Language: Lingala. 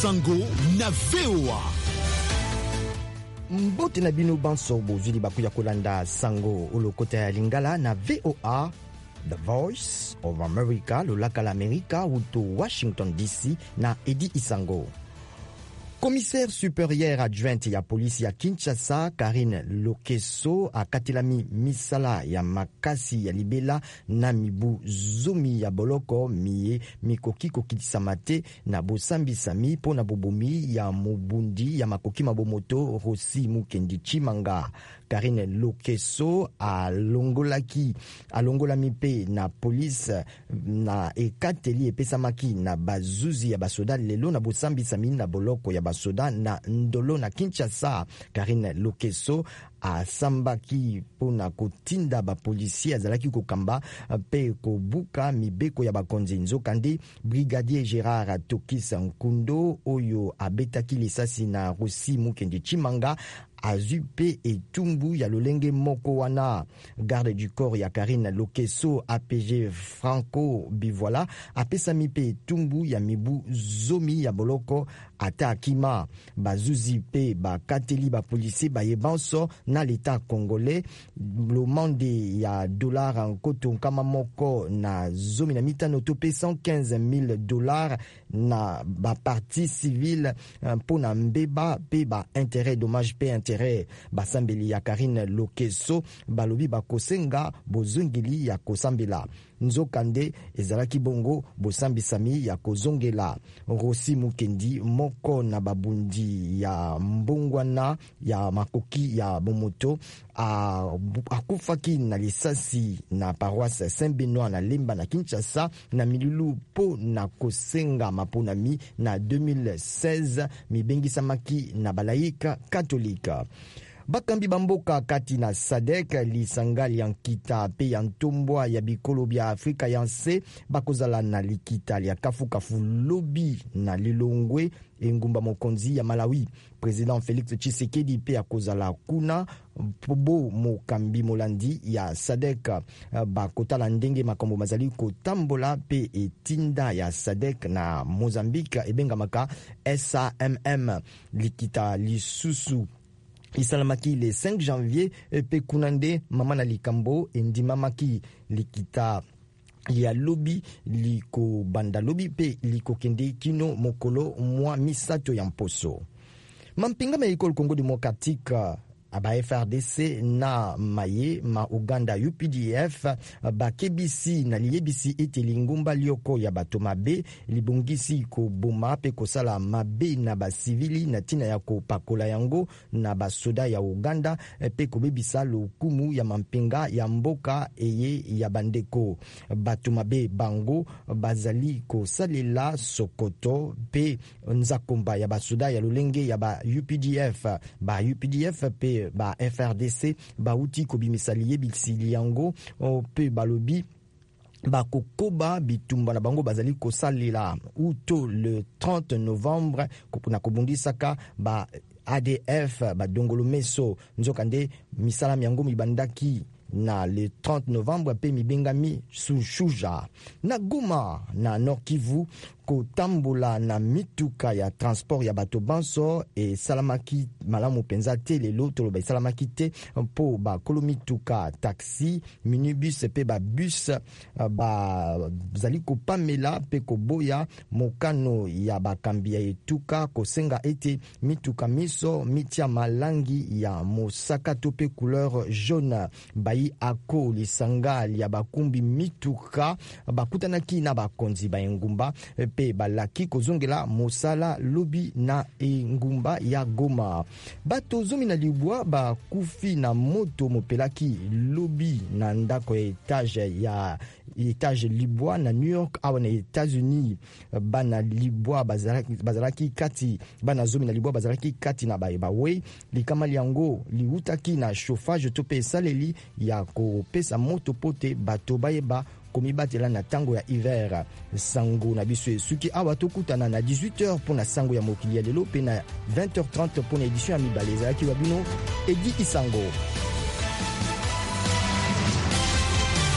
Sango na VOA. Mbote na bino banso bozuli bakuya kolanda Sango olokota ya Lingala na VOA, The Voice of America, lolaka la Amerika uto Washington DC na Edi Isango. Commissaire supérieure adjointe ya polisi ya Kinshasa, Karine Lokeso, akatelami misala ya makasi ya libela na mibu zomi ya boloko miye mikoki kokitisa te na bosambisami po na bobomi ya mobundi ya makoki mabomoto Rosi Mukendi Chimanga. Karine Lokeso alongolami pe na police na ekateli epesamaki na bazuzi ya basoda lelo na bosambisami na boloko ya basoda na ndolo na Kinshasa. Karine Lokeso asambaki pona kotinda bapolisi azalaki kokamba pe kobuka mibeko ya bakonzi nzokande. Brigadier Gérard Tokis Nkundo oyo abetaki lisasi na Rosi Mukendi Chimanga azupe etumbu ya lolenge moko wana. Garde du corps ya Karine Lokeso APG Franco Bivoila apesami pe etumbu ya mibu zomi ya boloko ata akima. Bazuzi pe bakateli bapolisi bayebanso na l'État congolais lomande ya dollar nkoto nkama moko na zomi na mitano to pe $115,000 na ba partie civile pona mbeba pe ba intérêt dommage pe intérêt. Basambeli ya Karine Lokeso balobi bakosenga bozongeli ya kosambela nzokande ezalaki bongo bosambisami ya kozongela. Rosi Mukendi moko na babundi ya mbongwana ya makoki ya bomoto akufaki na lisasi na paroisse Saint-Benoît na Lemba na Kinshasa na milulu po na kosenga maponami na 2016 mibengisamaki na balaika katolika. Bakambi bamboka kati na Sadek lisangali ya nkita pe ya ntombwa ya bikolo bya Afrika yanse bakozala na likita ya kafukafu lobi na lilongwe engumba mokonzi ya Malawi. Président Félix Tshisekedi pe akozala kuna pobo mokambi molandi ya Sadek bakotala ndenge makambo mazali kotambola pe etinda ya Sadek na Mozambique ebengamaka SAMM likita lisusu isalamaki le 5 janvier pe kunande mama na likambo endimamaki likita ya lobi liko banda lobi pe liko kende kino mokolo mwa misato ya mposo. Mampinga me ikolo Congo Démocratique aba FRDC na maye ma Uganda UPDF bakebisi na liyebisi ete lingumba lioko ya bato mabe libongisi ko boma pe kosala mabe na basivili na tina ya kopakola yango na basoda ya Uganda pe kobebisa lokumu ya mampinga ya mboka eye ya bandeko. Bato mabe bango bazali kosalela Sokoto pe nzakomba ya basoda ya lolenge ya ba UPDF pe ba FRDC bauti kobimisaliye bisili yango pe balobi bakokoba bitumba na bango bazali kosalela uto le 30 novembre na kobundisaka ba ADF ba dongolo meso nzokande misala yango mibandaki na le 30 novembre pe mibengami Shuja na Goma na Nord Kivu kotambola na mituka ya transport ya bato banso e salamaki malamu penza te lelo toloba salamaki te po ba kolomituka taxi minibus pe ba bus ba zali kopamela pe koboya mokano ya bakambi ya etuka kosenga ete mituka miso mitia malangi ya mosaka to pe couleur jaune bayi ako lisanga ya bakumbi mituka bakutanaki na bakonzi ba engumba pe balaki kozongela mosala lobi na engumba ya Goma. Bato zomi na libwa bakufi na moto mopelaki lobi na ndako ya etage libwa na New York awa na États-Unis. Bana libwa bazalaki kati bana zomi na libwa bazalaki kati na bawe likama liango liutaki na chauffage to pe saleli ya kopesa moto pote bato bayeba komibatela na tango ya hiver. Sango na biso suki awa tokutana na 18h pona sango ya mokili ya lelo pe na 20h30 pona édition ya mibale ezalaki wabino Edi Isango.